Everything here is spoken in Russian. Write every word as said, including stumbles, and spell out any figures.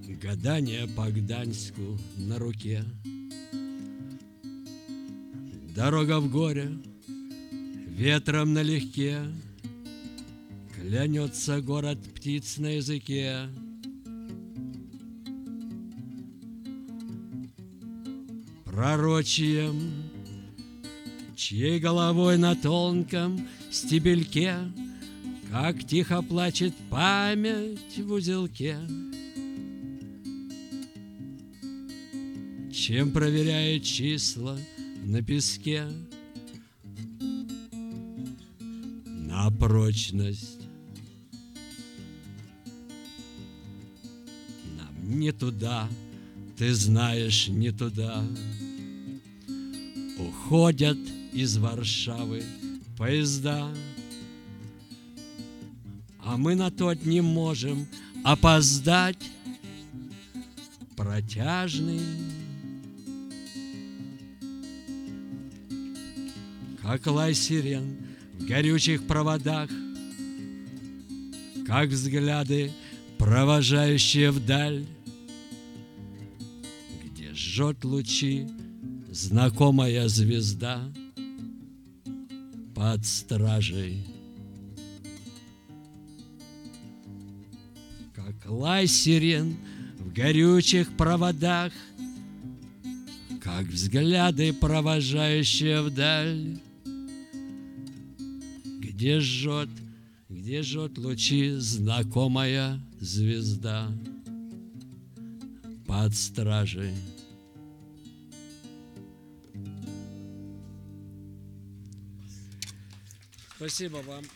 Гадание по Гданьску на руке. Дорога в горе, ветром налегке, клянется город птиц на языке. Пророчием, чьей головой на тонком стебельке, как тихо плачет память в узелке. Чем проверяет числа на песке, на прочность. Нам не туда, ты знаешь, не туда. Уходят из Варшавы поезда, а мы на тот не можем опоздать. Протяжный, как лай сирен в горючих проводах, как взгляды, провожающие вдаль, где жжет лучи знакомая звезда под стражей. Как лай сирен в горючих проводах, как взгляды, провожающие вдаль, где жжет, где жжет лучи знакомая звезда под стражей. Спасибо вам.